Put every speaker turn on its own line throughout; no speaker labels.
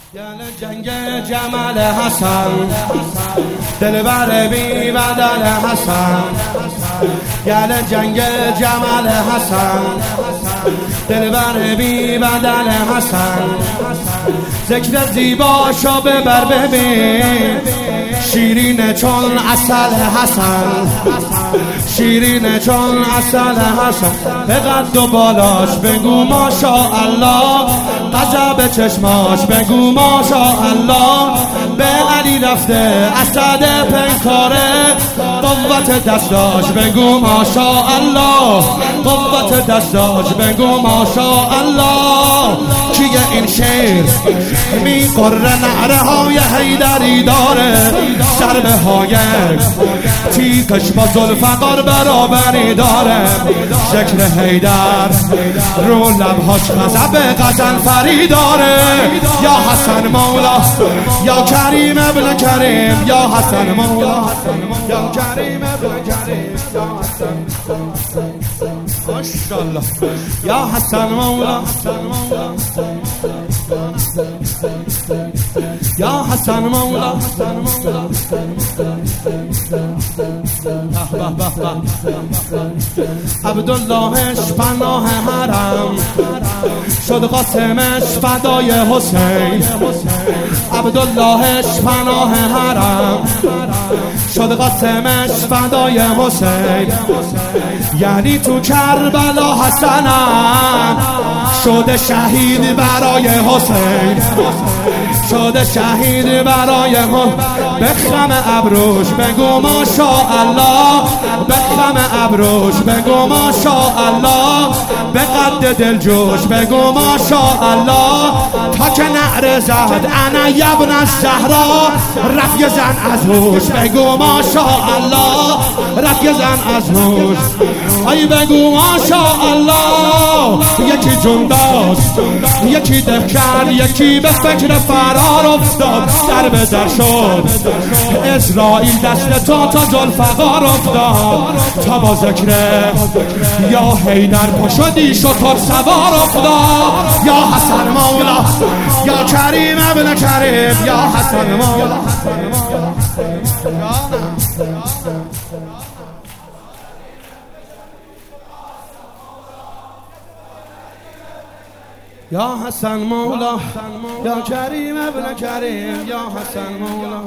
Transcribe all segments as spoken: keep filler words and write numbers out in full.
یعنی جنگ جمال حسن، دلبر بی بدل حسن. یعنی جنگ جمال حسن، دلبر بی بدل حسن. ذکر زیباشو ببر ببین، شیرین چون عسل حسن، شیرین چون عسل حسن. به قد و بالاش بگو ماشاءالله، غضب چشماش بگو ماشاءالله. به علی رفته اسد پیکاره، قوت دستاش بگو ماشاءالله، قوت دستاش بگو ماشاءالله. کیه این شیر میقره نعره های حیدری داره، ضربه های تیکش با ذوالفقار برابری داره. شکل حیدر رو لبهاش غضب غضنفری داره. یا حسن مولا، یا کریم ابن کریم، یا حسن مولا، یا کریم ابن کریم، یا حسن ماشاءالله، یا حسن مولا، یا حسن مولا. عبداللهش پناه حرم شد، قاسمش فدای حسین. عبداللهش پناه حرم شد، قاسمش فدای حسین. یعنی تو کربلا حسنم شده شهید برای حسین، شده شهید برای حسین. بخم ابروش بگو ماشاءالله، بخم ابروش بگو ماشاءالله. به قد دلجوش بگو ماشاءالله. تا که نعره زد انا یبن الزهرا، رفت یه زن از هوش بگو ماشاءالله، رفت یه زن از هوش. ای بگو ماشاءالله. یکی جون داشت، یکی ده کرد، یکی به فکر فرار افتاد. در به در شد اسرائیل دست تا تا ذوالفقار افتاد. تا با ذکر یا حیدر پا شدی شطور سوار افتاد. یا حسن مولا، یا کریم ابن کریم، یا حسن مولا. یا حسن مولا، یا کریم ابن کریم، یا حسن مولا.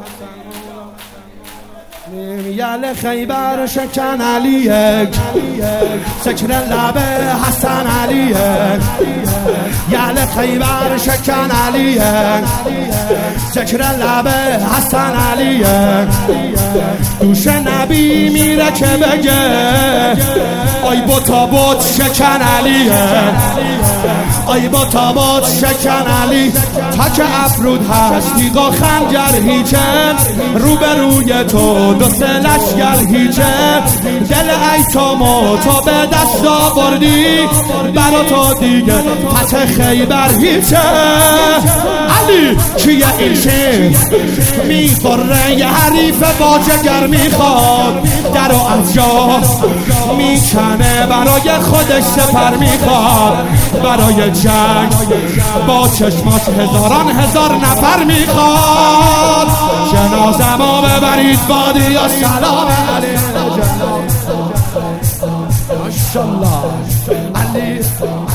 یل خیبر شکن علیه، سکر لب حسن علیه. یل خیبر شکن علیه، سکر لب حسن علیه. دوش نبی میره که بگه آی بوتا بوت شکن علیه، آی بوتا بوت شکن علی. تا که افرود هست تیغا خنجر هیچه، رو به روی تو دو سه لشگر هیچه. دل ایتامو تو به دست آوردی، برا تو دیگه فتح خیبر هیچه. علی کیه این شیر میخوره یه حریف با جگر میخواد، درو از جا میکنه برای خودش سپر میخواد. برای جنگ با چشماش هزاران هزار نفر میخواد. جنازه ما ببرید بادی یا سلام علی. ماشاءالله علی